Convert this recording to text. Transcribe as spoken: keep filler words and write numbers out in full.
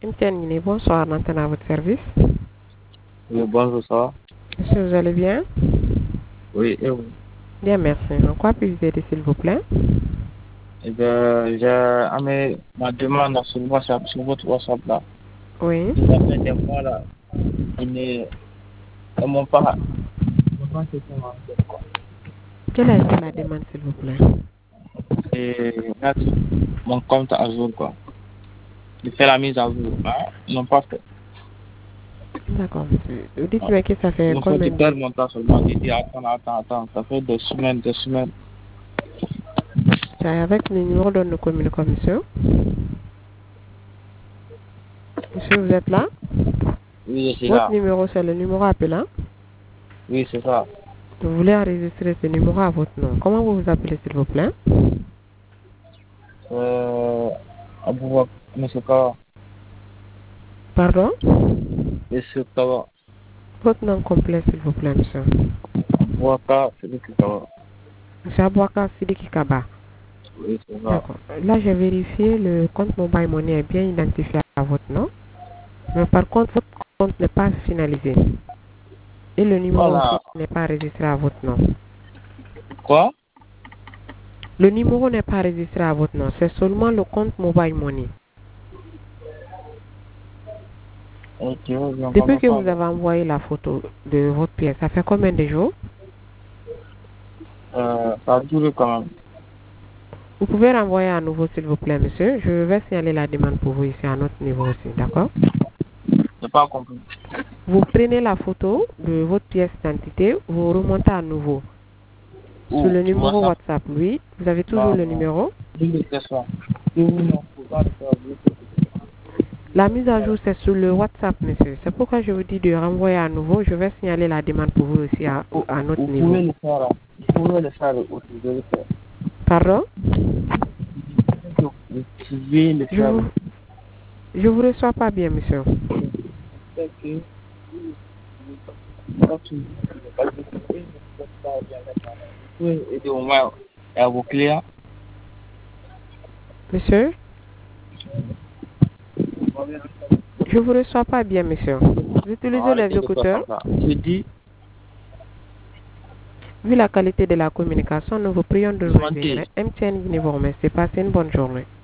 M T N Guinée, bonsoir, maintenant à votre service. Oui, bonjour, ça va? Monsieur, vous allez bien? Oui, et vous? Bien, merci. En quoi puis-je vous aider, s'il vous plaît? Eh bien, j'ai amené ma demande sur le WhatsApp, sur votre WhatsApp là. Oui. Ça fait des mois là. Ils ne ils m'ont pas. Ils m'ont pas fait comment faire, quoi. Quelle a été la demande, s'il vous plaît? Et mettre mon compte à jour, quoi. De faire la mise à jour. Hein? Ils n'ont pas fait. D'accord, monsieur. Vous dites Ouais. moi que ça Ils fait m'ont fait combien de de... perdre mon temps seulement. J'ai dit, attends, attends, attends. Ça fait des semaines, des semaines. C'est avec le numéro dont nous communiquons, monsieur. Monsieur, vous êtes là? Oui, je suis Votre là. numéro, c'est le numéro appelant. Oui, c'est ça. Vous voulez enregistrer ce numéro à votre nom. Comment vous vous appelez, s'il vous plaît? Euh, Abouba, monsieur Kawa. Pardon? Monsieur Kawa. Votre nom complet, s'il vous plaît, monsieur. Abouaka, c'est lui qui Kawa. Monsieur Abouaka Sidiki Kaba. Oui, c'est ça. D'accord. Là, j'ai vérifié, le compte Mobile Money est bien identifié à votre nom. Mais par contre, votre compte n'est pas finalisé. Et le numéro aussi Voilà. n'est pas enregistré à votre nom. Quoi? Le numéro n'est pas enregistré à votre nom. C'est seulement le compte Mobile Money. Ok, je ne Depuis comprends que pas. vous avez envoyé la photo de votre pièce, ça fait combien de jours? Euh, ça a duré quand même. Vous pouvez renvoyer à nouveau, s'il vous plaît, monsieur. Je vais signaler la demande pour vous ici à notre niveau aussi, d'accord? Je n'ai pas compris. Vous prenez la photo de votre pièce d'identité, vous remontez à nouveau. Sur Où? le Sur numéro WhatsApp? WhatsApp, oui. Vous avez toujours Non, le non. numéro. Je ne sais pas. Si vous ne pouvez pas le faire, vous pouvez. La mise à Voilà. jour, c'est sur le WhatsApp, monsieur. C'est pourquoi je vous dis de renvoyer à nouveau. Je vais signaler la demande pour vous aussi à, Vous, à notre vous niveau. pouvez le faire. Là. Vous pouvez le faire aussi. Je vais le faire. Pardon? Vous pouvez le Je faire. vous, je vous reçois pas bien, monsieur. C'est que quand tu vous pouvez aider au moins à vos clients. Monsieur? Je vous reçois pas bien, monsieur. Vous Non, utilisez les arrêtez de faire écouteurs? comme ça. Je dis, Vu la qualité de la communication, nous vous prions de vous nous mentez. retirer. M T N Guinée vous remercie. Passez une bonne journée.